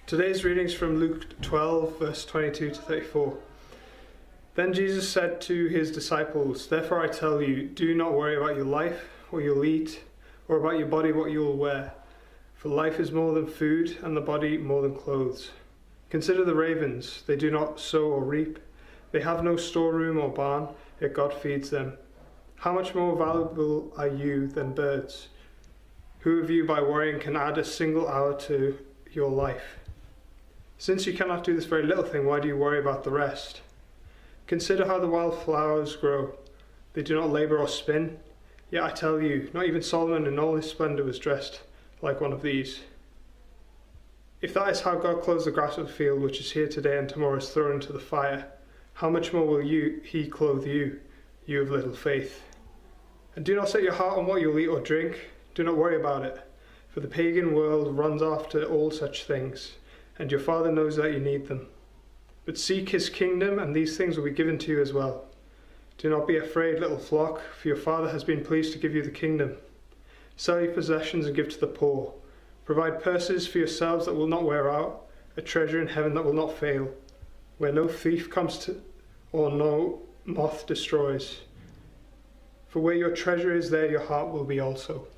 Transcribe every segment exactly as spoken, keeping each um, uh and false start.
Today's readings from Luke twelve, verse twenty-two to thirty-four. Then Jesus said to his disciples, "Therefore I tell you, do not worry about your life, what you'll eat, or about your body, what you will wear. For life is more than food, and the body more than clothes. Consider the ravens, they do not sow or reap. They have no storeroom or barn, yet God feeds them. How much more valuable are you than birds? Who of you by worrying can add a single hour to your life? Since you cannot do this very little thing, why do you worry about the rest? Consider how the wild flowers grow. They do not labor or spin. Yet I tell you, not even Solomon in all his splendor was dressed like one of these. If that is how God clothes the grass of the field, which is here today and tomorrow is thrown into the fire, how much more will you, he clothe you, you of little faith? And do not set your heart on what you'll eat or drink. Do not worry about it, for the pagan world runs after all such things, and your Father knows that you need them. But seek his kingdom, and these things will be given to you as well. Do not be afraid, little flock, for your Father has been pleased to give you the kingdom. Sell your possessions and give to the poor. Provide purses for yourselves that will not wear out, a treasure in heaven that will not fail, where no thief comes to or no moth destroys. For where your treasure is, there your heart will be also."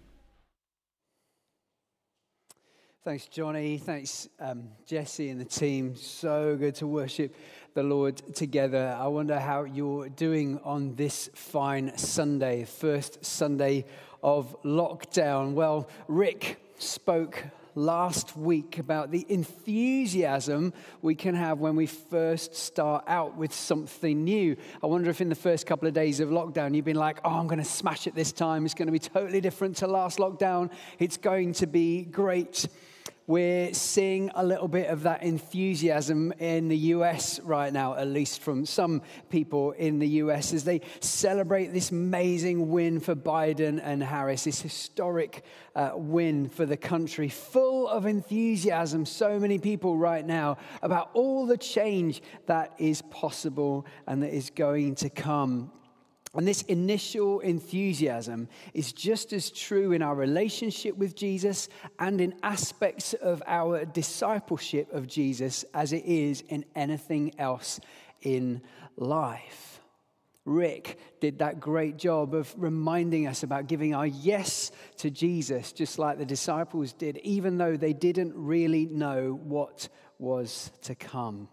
Thanks, Johnny. Thanks, um, Jesse and the team. So good to worship the Lord together. I wonder how you're doing on this fine Sunday, first Sunday of lockdown. Well, Rick spoke last week about the enthusiasm we can have when we first start out with something new. I wonder if in the first couple of days of lockdown you've been like, oh, I'm going to smash it this time. It's going to be totally different to last lockdown. It's going to be great. We're seeing a little bit of that enthusiasm in the U S right now, at least from some people in the U S, as they celebrate this amazing win for Biden and Harris, this historic uh, win for the country, full of enthusiasm. So many people right now about all the change that is possible and that is going to come. And this initial enthusiasm is just as true in our relationship with Jesus and in aspects of our discipleship of Jesus as it is in anything else in life. Rick did that great job of reminding us about giving our yes to Jesus, just like the disciples did, even though they didn't really know what was to come.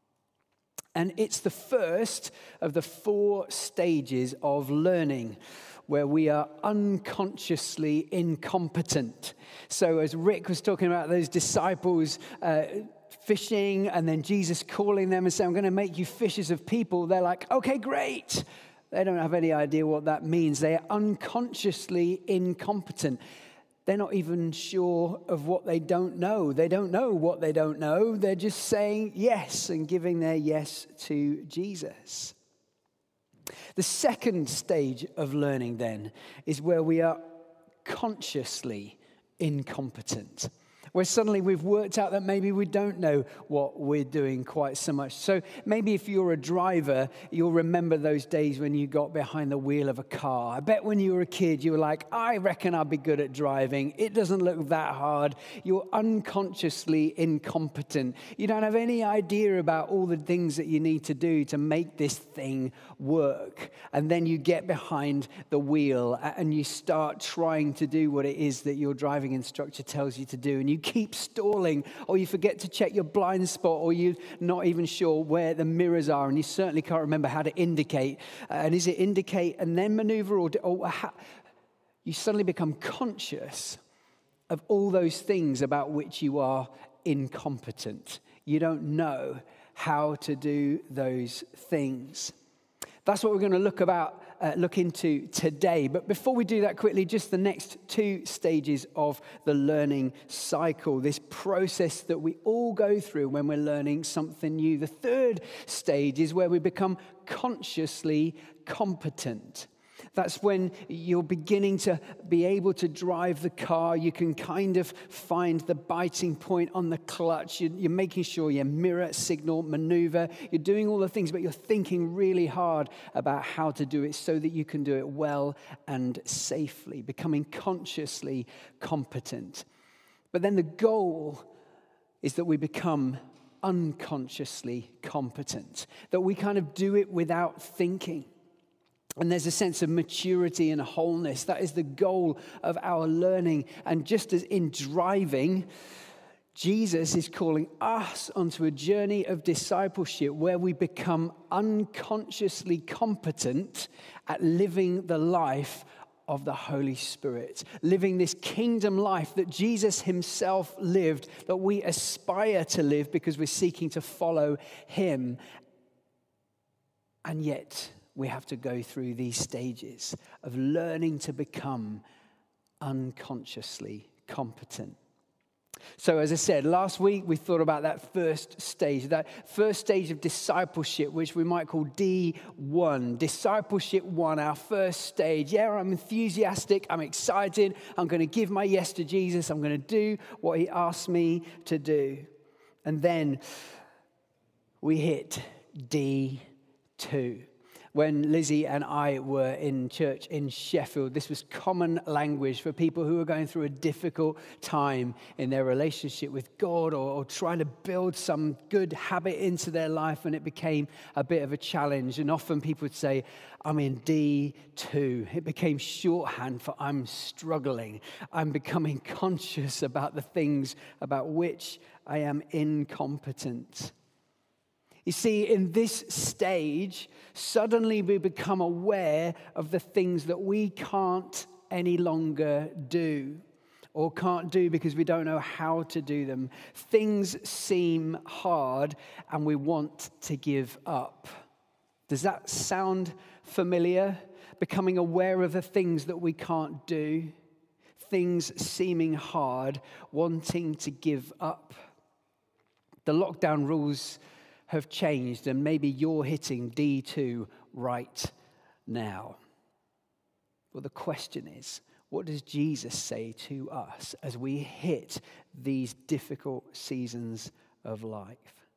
And it's the first of the four stages of learning where we are unconsciously incompetent. So as Rick was talking about those disciples uh, fishing and then Jesus calling them and saying, I'm going to make you fishers of people, they're like, okay, great. They don't have any idea what that means. They are unconsciously incompetent. They're not even sure of what they don't know. They don't know what they don't know. They're just saying yes and giving their yes to Jesus. The second stage of learning then is where we are consciously incompetent, where suddenly we've worked out that maybe we don't know what we're doing quite so much. So maybe if you're a driver, you'll remember those days when you got behind the wheel of a car. I bet when you were a kid, you were like, I reckon I'll be good at driving. It doesn't look that hard. You're unconsciously incompetent. You don't have any idea about all the things that you need to do to make this thing work. And then you get behind the wheel and you start trying to do what it is that your driving instructor tells you to do. And you keep stalling, or you forget to check your blind spot, or you're not even sure where the mirrors are, and you certainly can't remember how to indicate. Uh, and is it indicate and then maneuver, or, or how, you suddenly become conscious of all those things about which you are incompetent. You don't know how to do those things. That's what we're going to look about, uh, look into today. But before we do that quickly, just the next two stages of the learning cycle, this process that we all go through when we're learning something new. The third stage is where we become consciously competent. That's when you're beginning to be able to drive the car. You can kind of find the biting point on the clutch. You're making sure you mirror, signal, maneuver. You're doing all the things, but you're thinking really hard about how to do it so that you can do it well and safely, becoming consciously competent. But then the goal is that we become unconsciously competent, that we kind of do it without thinking. And there's a sense of maturity and wholeness. That is the goal of our learning. And just as in driving, Jesus is calling us onto a journey of discipleship where we become unconsciously competent at living the life of the Holy Spirit, living this kingdom life that Jesus himself lived, that we aspire to live because we're seeking to follow him. And yet, we have to go through these stages of learning to become unconsciously competent. So as I said, last week we thought about that first stage, that first stage of discipleship, which we might call D one, discipleship one, our first stage. Yeah, I'm enthusiastic, I'm excited, I'm going to give my yes to Jesus, I'm going to do what he asked me to do. And then we hit D two. When Lizzie and I were in church in Sheffield, this was common language for people who were going through a difficult time in their relationship with God or, or trying to build some good habit into their life, and it became a bit of a challenge. And often people would say, I'm in D two. It became shorthand for I'm struggling. I'm becoming conscious about the things about which I am incompetent. You see, in this stage, suddenly we become aware of the things that we can't any longer do, or can't do because we don't know how to do them. Things seem hard and we want to give up. Does that sound familiar? Becoming aware of the things that we can't do, things seeming hard, wanting to give up. The lockdown rules have changed, and maybe you're hitting D two right now. Well, the question is, what does Jesus say to us as we hit these difficult seasons of life?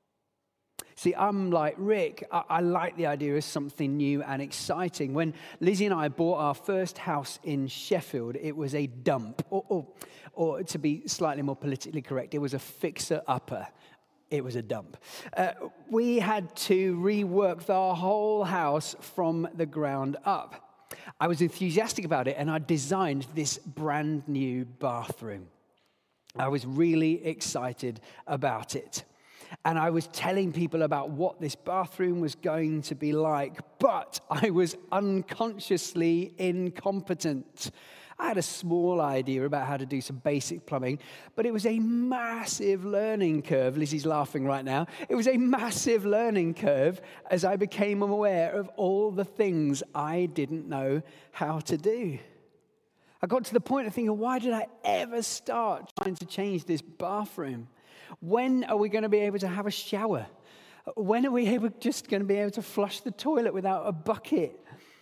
See, I'm like Rick. I, I like the idea of something new and exciting. When Lizzie and I bought our first house in Sheffield, it was a dump, or, or, or to be slightly more politically correct, it was a fixer-upper. It was a dump. Uh, we had to rework the whole house from the ground up. I was enthusiastic about it, and I designed this brand new bathroom. I was really excited about it. And I was telling people about what this bathroom was going to be like, but I was unconsciously incompetent. I had a small idea about how to do some basic plumbing, but it was a massive learning curve. Lizzie's laughing right now. It was a massive learning curve as I became aware of all the things I didn't know how to do. I got to the point of thinking, why did I ever start trying to change this bathroom? When are we going to be able to have a shower? When are we able, just going to be able to flush the toilet without a bucket?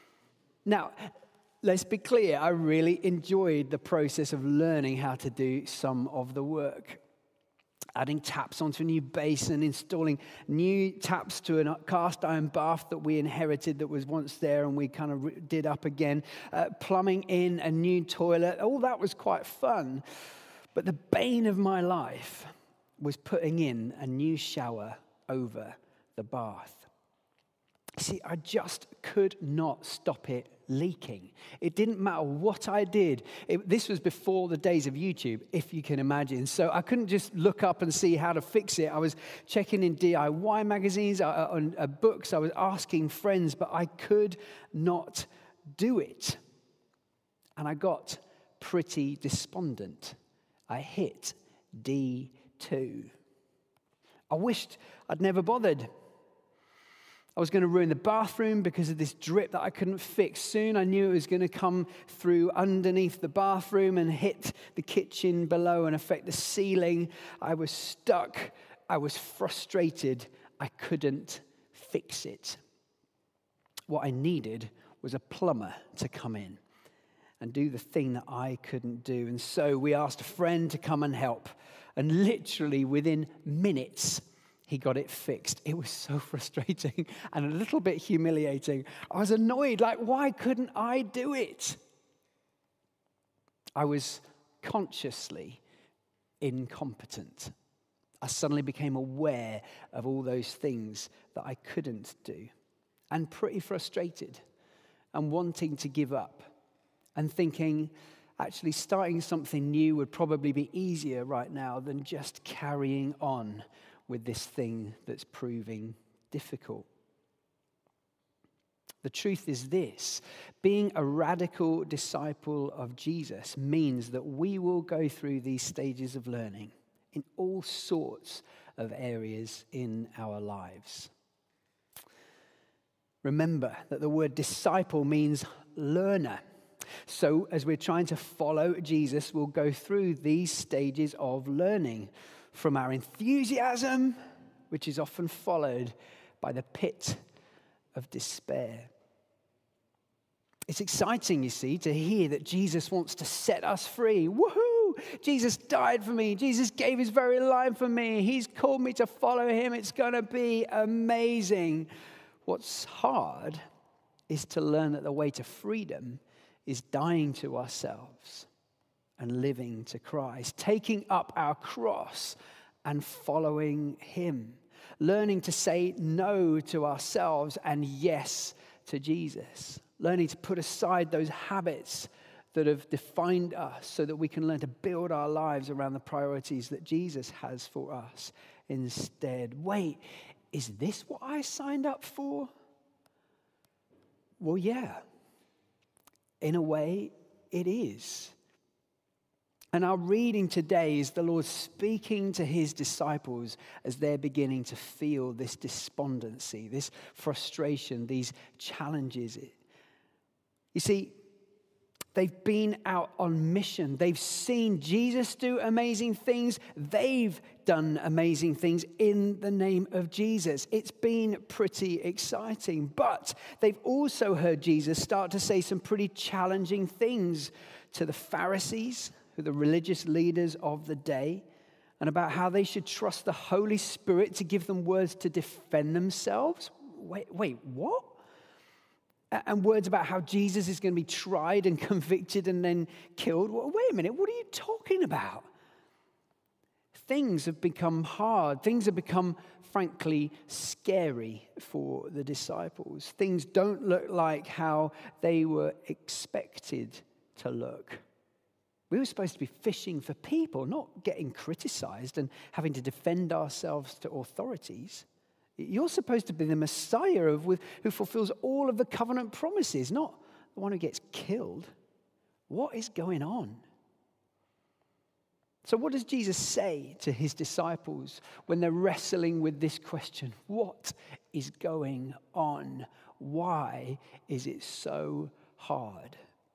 Now, let's be clear, I really enjoyed the process of learning how to do some of the work. Adding taps onto a new basin, installing new taps to a cast iron bath that we inherited that was once there and we kind of did up again. Uh, plumbing in a new toilet, all that was quite fun. But the bane of my life was putting in a new shower over the bath. See, I just could not stop it leaking. It didn't matter what I did. It, this was before the days of YouTube, if you can imagine. So I couldn't just look up and see how to fix it. I was checking in D I Y magazines, uh, on uh, books. I was asking friends, but I could not do it. And I got pretty despondent. I hit D two. I wished I'd never bothered. I was going to ruin the bathroom because of this drip that I couldn't fix. Soon I knew it was going to come through underneath the bathroom and hit the kitchen below and affect the ceiling. I was stuck. I was frustrated. I couldn't fix it. What I needed was a plumber to come in and do the thing that I couldn't do. And so we asked a friend to come and help. And literally within minutes, he got it fixed. It was so frustrating and a little bit humiliating. I was annoyed, like, why couldn't I do it? I was consciously incompetent. I suddenly became aware of all those things that I couldn't do, and pretty frustrated and wanting to give up and thinking actually starting something new would probably be easier right now than just carrying on with this thing that's proving difficult. The truth is this: being a radical disciple of Jesus means that we will go through these stages of learning in all sorts of areas in our lives. Remember that the word disciple means learner. So as we're trying to follow Jesus, we'll go through these stages of learning, from our enthusiasm, which is often followed by the pit of despair. It's exciting, you see, to hear that Jesus wants to set us free. Woohoo! Jesus died for me. Jesus gave his very life for me. He's called me to follow him. It's going to be amazing. What's hard is to learn that the way to freedom is dying to ourselves and living to Christ, taking up our cross and following him, learning to say no to ourselves and yes to Jesus, learning to put aside those habits that have defined us so that we can learn to build our lives around the priorities that Jesus has for us instead. Wait, is this what I signed up for? Well, yeah. In a way, it is. And our reading today is the Lord speaking to his disciples as they're beginning to feel this despondency, this frustration, these challenges. You see, they've been out on mission. They've seen Jesus do amazing things. They've done amazing things in the name of Jesus. It's been pretty exciting. But they've also heard Jesus start to say some pretty challenging things to the Pharisees, who are the religious leaders of the day, and about how they should trust the Holy Spirit to give them words to defend themselves. Wait, wait, what? And words about how Jesus is going to be tried and convicted and then killed. Well, wait a minute, what are you talking about? Things have become hard. Things have become, frankly, scary for the disciples. Things don't look like how they were expected to look. We were supposed to be fishing for people, not getting criticized and having to defend ourselves to authorities. You're supposed to be the Messiah of, with, who fulfills all of the covenant promises, not the one who gets killed. What is going on? So what does Jesus say to his disciples when they're wrestling with this question? What is going on? Why is it so hard?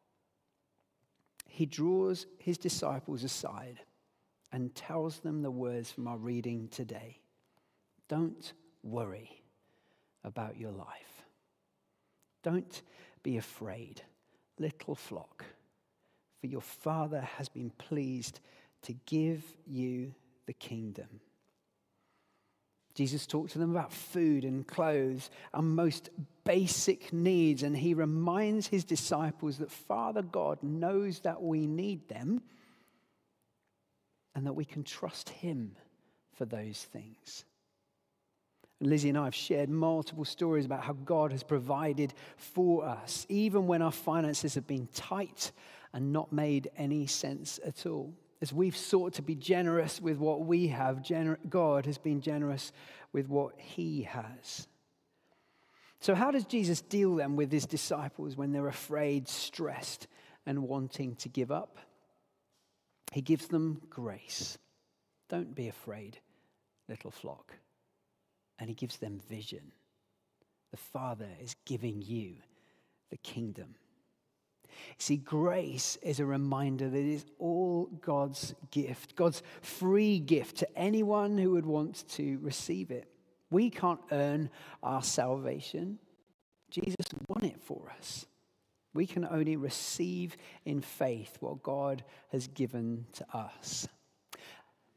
He draws his disciples aside and tells them the words from our reading today. Don't worry about your life. Don't be afraid, little flock, for your Father has been pleased to give you the kingdom. Jesus talked to them about food and clothes, our most basic needs, and he reminds his disciples that Father God knows that we need them and that we can trust him for those things. And Lizzie and I have shared multiple stories about how God has provided for us, even when our finances have been tight and not made any sense at all. As we've sought to be generous with what we have, gener- God has been generous with what he has. So how does Jesus deal then with his disciples when they're afraid, stressed, and wanting to give up? He gives them grace. Don't be afraid, little flock. And he gives them vision. The Father is giving you the kingdom. See, grace is a reminder that it is all God's gift, God's free gift to anyone who would want to receive it. We can't earn our salvation. Jesus won it for us. We can only receive in faith what God has given to us.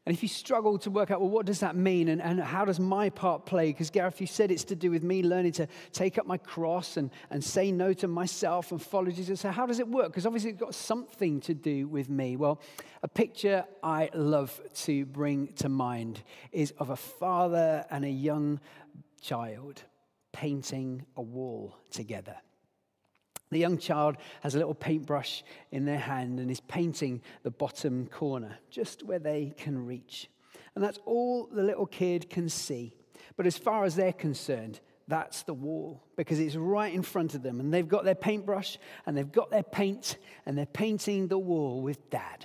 And if you struggle to work out, well, what does that mean? And, and how does my part play? Because Gareth, you said it's to do with me learning to take up my cross and, and say no to myself and follow Jesus. So how does it work? Because obviously it's got something to do with me. Well, a picture I love to bring to mind is of a father and a young child painting a wall together. The young child has a little paintbrush in their hand and is painting the bottom corner, just where they can reach. And that's all the little kid can see. But as far as they're concerned, that's the wall, because it's right in front of them. And they've got their paintbrush and they've got their paint and they're painting the wall with Dad.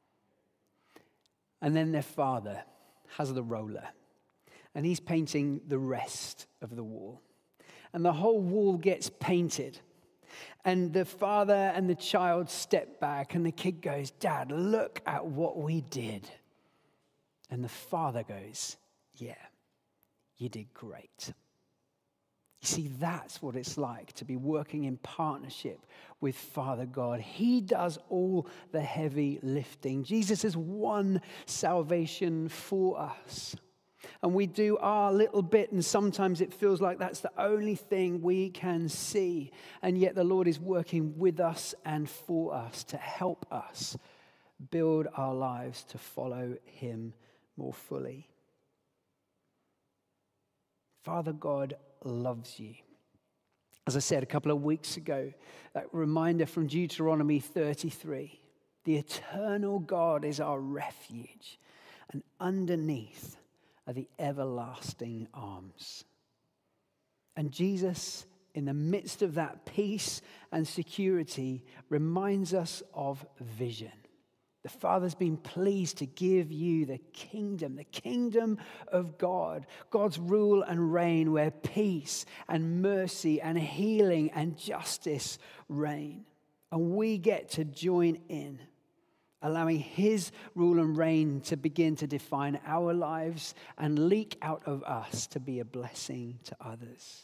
And then their father has the roller and he's painting the rest of the wall. And the whole wall gets painted. And the father and the child step back and the kid goes, Dad, look at what we did. And the father goes, yeah, you did great. You see, that's what it's like to be working in partnership with Father God. He does all the heavy lifting. Jesus has won salvation for us. And we do our little bit, and sometimes it feels like that's the only thing we can see. And yet the Lord is working with us and for us to help us build our lives to follow him more fully. Father God loves you. As I said a couple of weeks ago, that reminder from Deuteronomy thirty-three, the eternal God is our refuge, and underneath are the everlasting arms. And Jesus, in the midst of that peace and security, reminds us of vision. The Father's been pleased to give you the kingdom, the kingdom of God, God's rule and reign where peace and mercy and healing and justice reign. And we get to join in, allowing his rule and reign to begin to define our lives and leak out of us to be a blessing to others.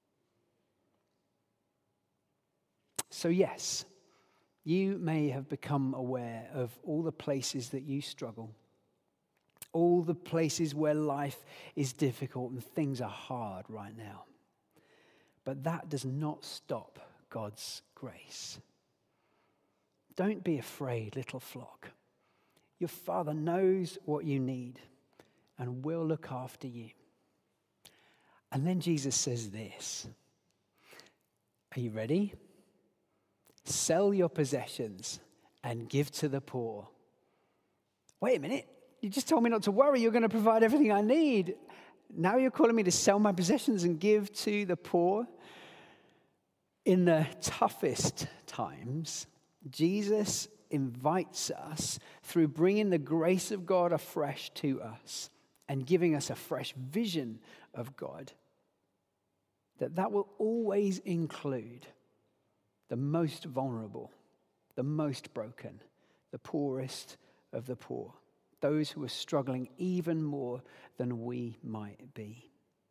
So yes, you may have become aware of all the places that you struggle, all the places where life is difficult and things are hard right now. But that does not stop God's grace. Don't be afraid, little flock. Your Father knows what you need and will look after you. And then Jesus says this. Are you ready? Sell your possessions and give to the poor. Wait a minute. You just told me not to worry. You're going to provide everything I need. Now you're calling me to sell my possessions and give to the poor? In the toughest times, Jesus invites us through bringing the grace of God afresh to us and giving us a fresh vision of God, that that will always include the most vulnerable, the most broken, the poorest of the poor, those who are struggling even more than we might be.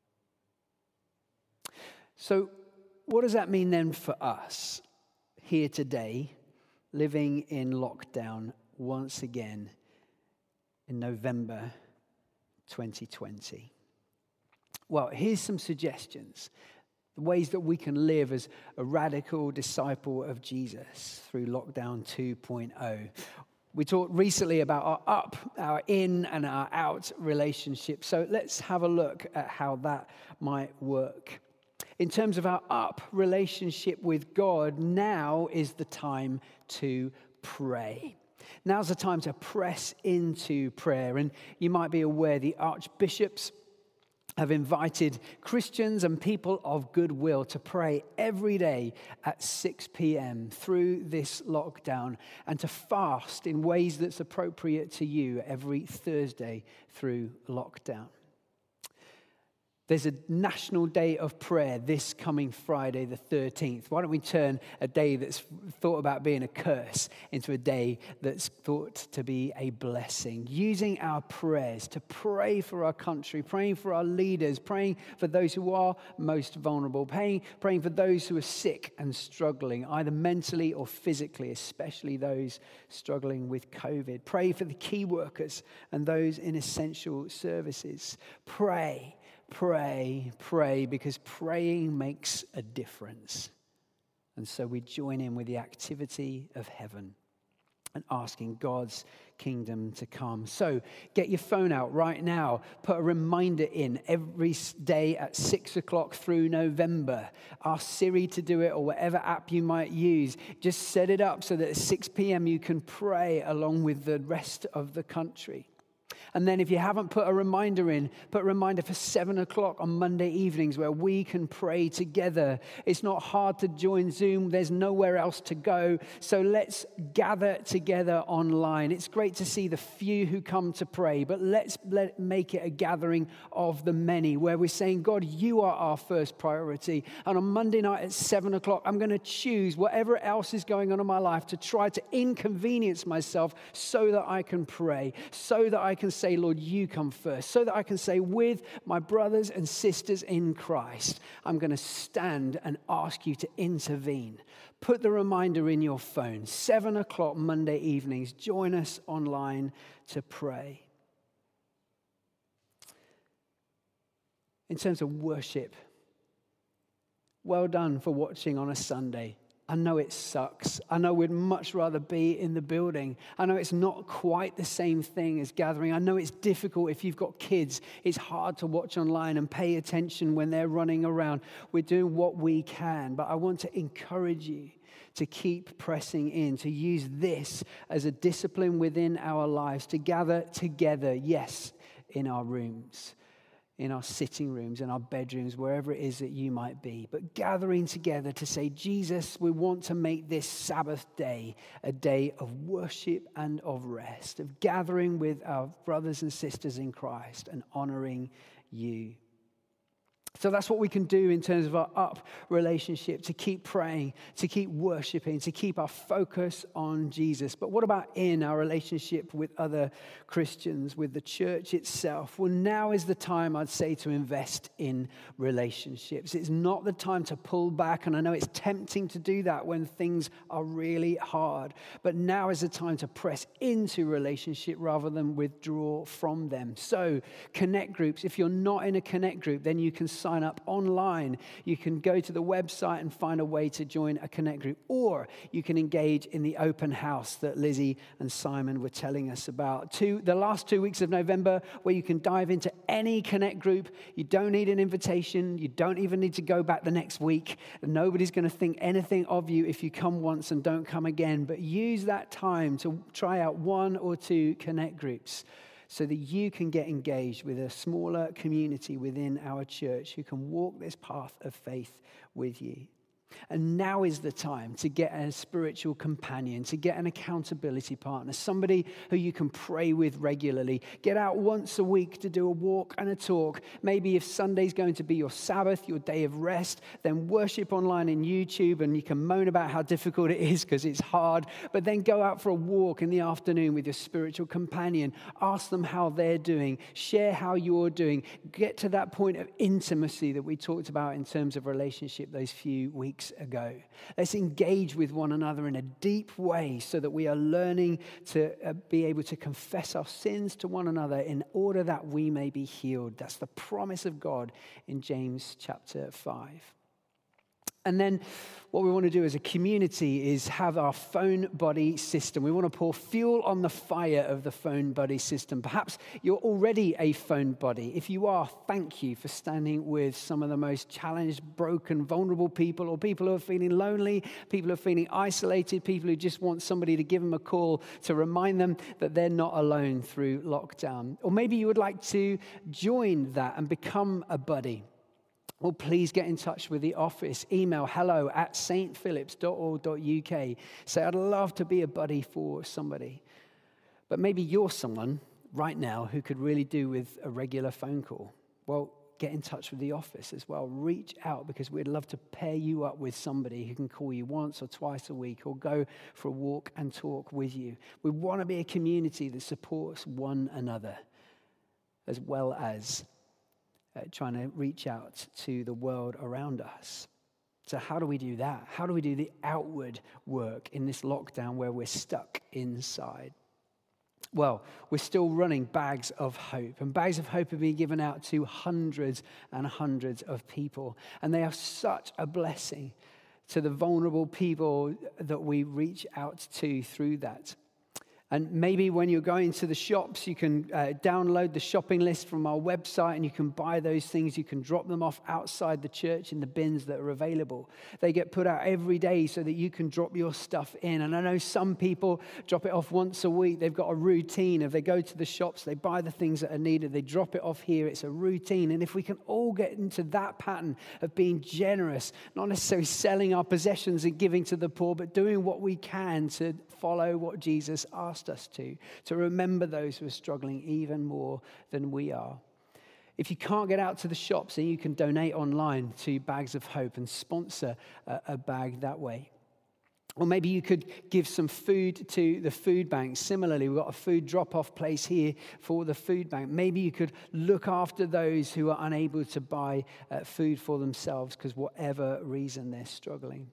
So what does that mean then for us here today, living in lockdown once again in November twenty twenty? Well, here's some suggestions, the ways that we can live as a radical disciple of Jesus through lockdown two point oh. We talked recently about our up, our in, and our out relationship. So let's have a look at how that might work. In terms of our up relationship with God, now is the time to pray. Now's the time to press into prayer. And you might be aware the archbishops have invited Christians and people of goodwill to pray every day at six p.m. through this lockdown and to fast in ways that's appropriate to you every Thursday through lockdown. There's a national day of prayer this coming Friday, the thirteenth. Why don't we turn a day that's thought about being a curse into a day that's thought to be a blessing? Using our prayers to pray for our country, praying for our leaders, praying for those who are most vulnerable, praying, praying for those who are sick and struggling, either mentally or physically, especially those struggling with COVID. Pray for the key workers and those in essential services. Pray. Pray, pray, because praying makes a difference. And so we join in with the activity of heaven and asking God's kingdom to come. So get your phone out right now. Put a reminder in every day at six o'clock through November. Ask Siri to do it or whatever app you might use. Just set it up so that at six p.m. you can pray along with the rest of the country. And then if you haven't put a reminder in, put a reminder for seven o'clock on Monday evenings where we can pray together. It's not hard to join Zoom. There's nowhere else to go. So let's gather together online. It's great to see the few who come to pray, but let's let make it a gathering of the many where we're saying, God, you are our first priority. And on Monday night at seven o'clock, I'm going to choose whatever else is going on in my life to try to inconvenience myself so that I can pray, so that I can say, Lord, you come first, so that I can say with my brothers and sisters in Christ, I'm going to stand and ask you to intervene. Put the reminder in your phone, seven o'clock Monday evenings. Join us online to pray. In terms of worship, well done for watching on a Sunday. I know it sucks. I know we'd much rather be in the building. I know it's not quite the same thing as gathering. I know it's difficult if you've got kids. It's hard to watch online and pay attention when they're running around. We're doing what we can, but I want to encourage you to keep pressing in, to use this as a discipline within our lives, to gather together, yes, in our rooms, in our sitting rooms, in our bedrooms, wherever it is that you might be, but gathering together to say, Jesus, we want to make this Sabbath day a day of worship and of rest, of gathering with our brothers and sisters in Christ and honoring you. So that's what we can do in terms of our up relationship, to keep praying, to keep worshiping, to keep our focus on Jesus. But what about in our relationship with other Christians, with the church itself? Well, now is the time, I'd say, to invest in relationships. It's not the time to pull back, and I know it's tempting to do that when things are really hard. But now is the time to press into relationship rather than withdraw from them. So connect groups. If you're not in a connect group, then you can sign up online. You can go to the website and find a way to join a connect group, or you can engage in the open house that Lizzie and Simon were telling us about. Two, the last two weeks of November, where you can dive into any connect group. You don't need an invitation. You don't even need to go back the next week. Nobody's going to think anything of you if you come once and don't come again. But use that time to try out one or two connect groups, so that you can get engaged with a smaller community within our church who can walk this path of faith with you. And now is the time to get a spiritual companion, to get an accountability partner, somebody who you can pray with regularly. Get out once a week to do a walk and a talk. Maybe if Sunday's going to be your Sabbath, your day of rest, then worship online in YouTube, and you can moan about how difficult it is because it's hard. But then go out for a walk in the afternoon with your spiritual companion. Ask them how they're doing. Share how you're doing. Get to that point of intimacy that we talked about in terms of relationship those few weeks ago. Let's engage with one another in a deep way so that we are learning to uh, be able to confess our sins to one another in order that we may be healed. That's the promise of God in James chapter five. And then what we want to do as a community is have our phone buddy system. We want to pour fuel on the fire of the phone buddy system. Perhaps you're already a phone buddy. If you are, thank you for standing with some of the most challenged, broken, vulnerable people, or people who are feeling lonely, people who are feeling isolated, people who just want somebody to give them a call to remind them that they're not alone through lockdown. Or maybe you would like to join that and become a buddy. Well, please get in touch with the office. Email hello at s t phillips dot org dot u k. Say, I'd love to be a buddy for somebody. But maybe you're someone right now who could really do with a regular phone call. Well, get in touch with the office as well. Reach out, because we'd love to pair you up with somebody who can call you once or twice a week or go for a walk and talk with you. We want to be a community that supports one another, as well as uh, trying to reach out to the world around us. So how do we do that? How do we do the outward work in this lockdown where we're stuck inside? Well, we're still running Bags of Hope, and Bags of Hope are being given out to hundreds and hundreds of people, and they are such a blessing to the vulnerable people that we reach out to through that. And maybe when you're going to the shops, you can uh, download the shopping list from our website and you can buy those things. You can drop them off outside the church in the bins that are available. They get put out every day so that you can drop your stuff in. And I know some people drop it off once a week. They've got a routine. If they go to the shops, they buy the things that are needed. They drop it off here. It's a routine. And if we can all get into that pattern of being generous, not necessarily selling our possessions and giving to the poor, but doing what we can to follow what Jesus asked us to, to remember those who are struggling even more than we are. If you can't get out to the shops, then you can donate online to Bags of Hope and sponsor a, a bag that way. Or maybe you could give some food to the food bank. Similarly, we've got a food drop-off place here for the food bank. Maybe you could look after those who are unable to buy uh, food for themselves because whatever reason they're struggling.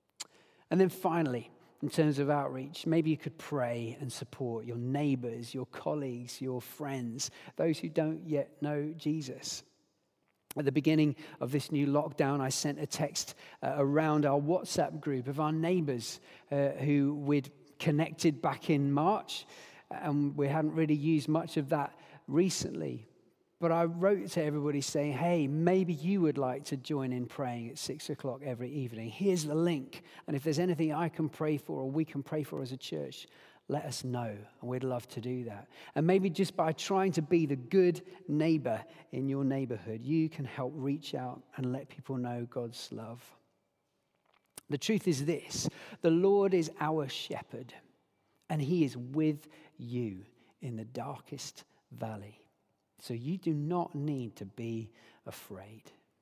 And then finally, in terms of outreach, maybe you could pray and support your neighbors, your colleagues, your friends, those who don't yet know Jesus. At the beginning of this new lockdown, I sent a text uh, around our WhatsApp group of our neighbors uh, who we'd connected back in March, and we hadn't really used much of that recently. But I wrote to everybody saying, hey, maybe you would like to join in praying at six o'clock every evening. Here's the link. And if there's anything I can pray for or we can pray for as a church, let us know. And we'd love to do that. And maybe just by trying to be the good neighbor in your neighborhood, you can help reach out and let people know God's love. The truth is this: the Lord is our shepherd, and he is with you in the darkest valley. So you do not need to be afraid.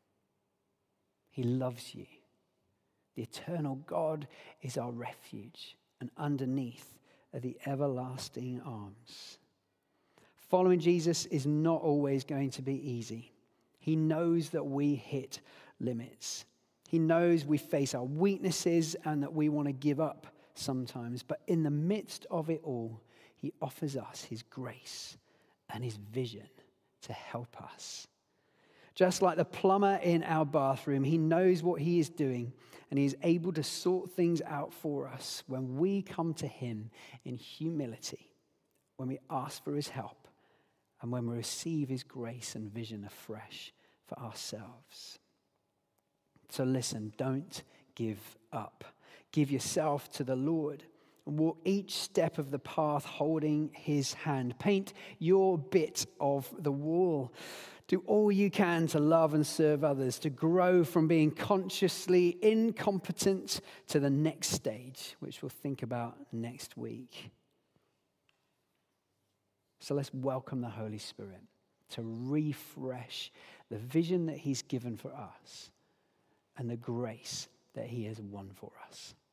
He loves you. The eternal God is our refuge, and underneath are the everlasting arms. Following Jesus is not always going to be easy. He knows that we hit limits. He knows we face our weaknesses and that we want to give up sometimes. But in the midst of it all, he offers us his grace and his vision to help us. Just like the plumber in our bathroom, he knows what he is doing, and he is able to sort things out for us when we come to him in humility, when we ask for his help, and when we receive his grace and vision afresh for ourselves. So listen, don't give up. Give yourself to the Lord. And walk each step of the path holding his hand. Paint your bit of the wall. Do all you can to love and serve others, to grow from being consciously incompetent to the next stage, which we'll think about next week. So let's welcome the Holy Spirit to refresh the vision that he's given for us and the grace that he has won for us.